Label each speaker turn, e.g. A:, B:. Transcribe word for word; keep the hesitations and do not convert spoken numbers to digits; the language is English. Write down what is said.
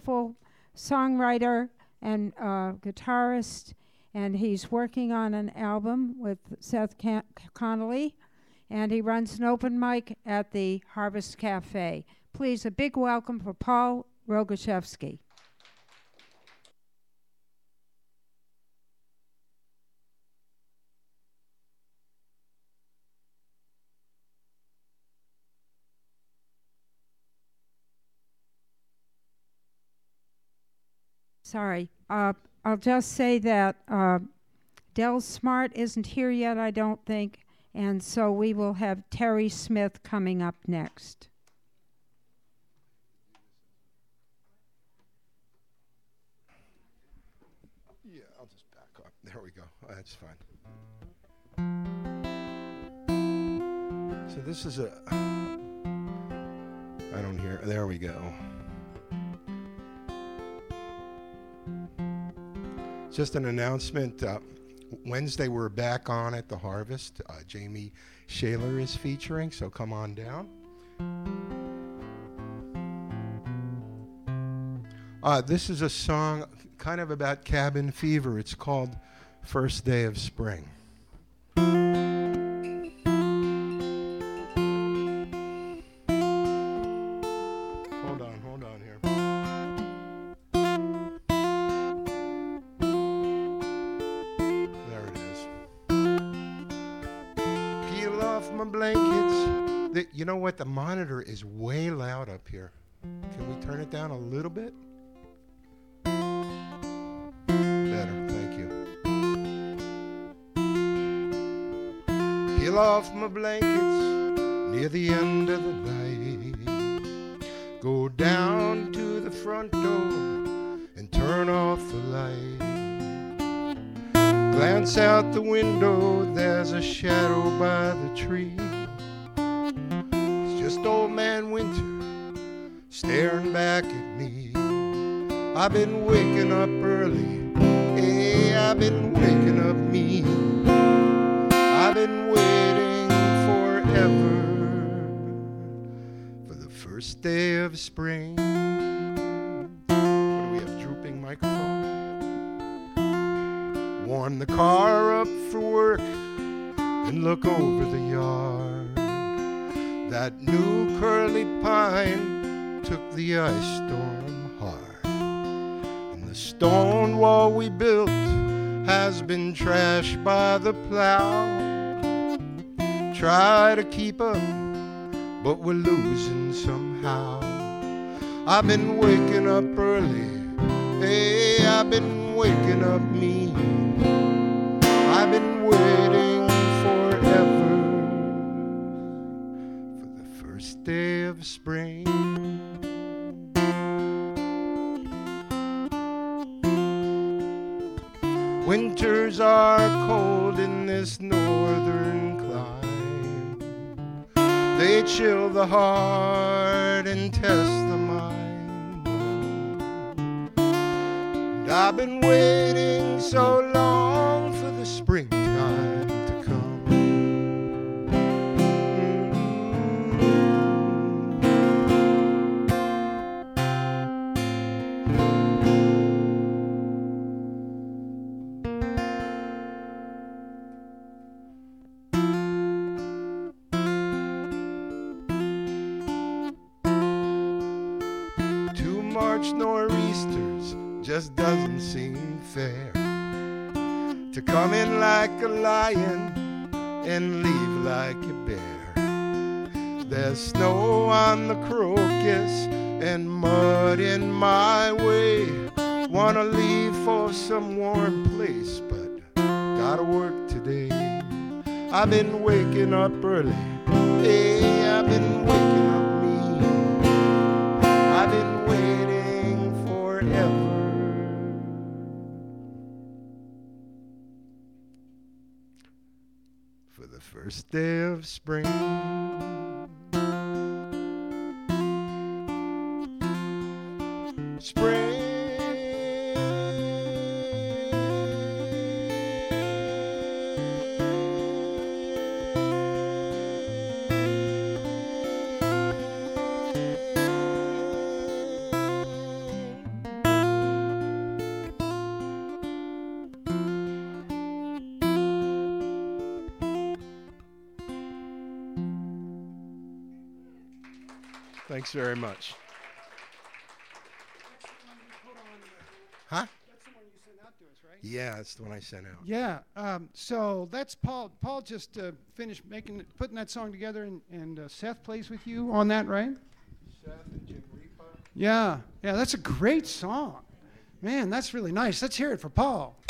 A: wonderful songwriter and uh, guitarist, and he's working on an album with Seth Can- Connolly, and he runs an open mic at the Harvest Cafe. Please, a big welcome for Paul Rogoszewski. Sorry. Uh, I'll just say that uh, Del Smart isn't here yet, I don't think, and so we will have Terry Smith coming up next.
B: Yeah, I'll just back up. There we go. Oh, that's fine. So this is a... I don't hear... There we go. Just an announcement. Uh, Wednesday we're back on at the Harvest. Uh, Jamie Shaler is featuring, so come on down. Uh, this is a song kind of about cabin fever. It's called First Day of Spring. Hold on, hold on here. There it is. Peel off my blankets. The, you know what? The monitor is way loud up here. Can we turn it down a little bit? Better, thank you. Peel off my blankets near the end of the night. Go down to the front door and turn off the light. Glance out the window, there's a shadow by the tree. It's just old man Winter staring back at me. I've been waking up early, hey, I've been waking up me. I've been waiting forever for the first day of spring. What do we have, drooping microphone? Warm the car up for work and look over the yard. That new curly pine took the ice storm hard. And the stone wall we built has been trashed by the plow. Try to keep up, but we're losing somehow. I've been waking up early, hey, I've been waking up me. I've been waiting forever for the first day of spring. Winters are cold in this northern clime. They chill the heart and test the mind. And I've been waiting so long for the springtime to come. Two March nor'easters just doesn't seem fair. To come in like a lion and leave like a bear. There's snow on the crocus and mud in my way. Wanna leave for some warm place, but gotta work today. I've been waking up early, hey, I've been waking up me. I've been waiting forever for the first day of spring. Spring. Thanks very much. Huh?
C: That's the one you sent out to us, right?
B: Yeah, that's the one I sent out.
C: Yeah. Um, so that's Paul. Paul just uh, finished making, putting that song together, and, and uh, Seth plays with you on that, right?
B: Seth and Jim Repa.
C: Yeah. Yeah. That's a great song. Man, that's really nice. Let's hear it for Paul.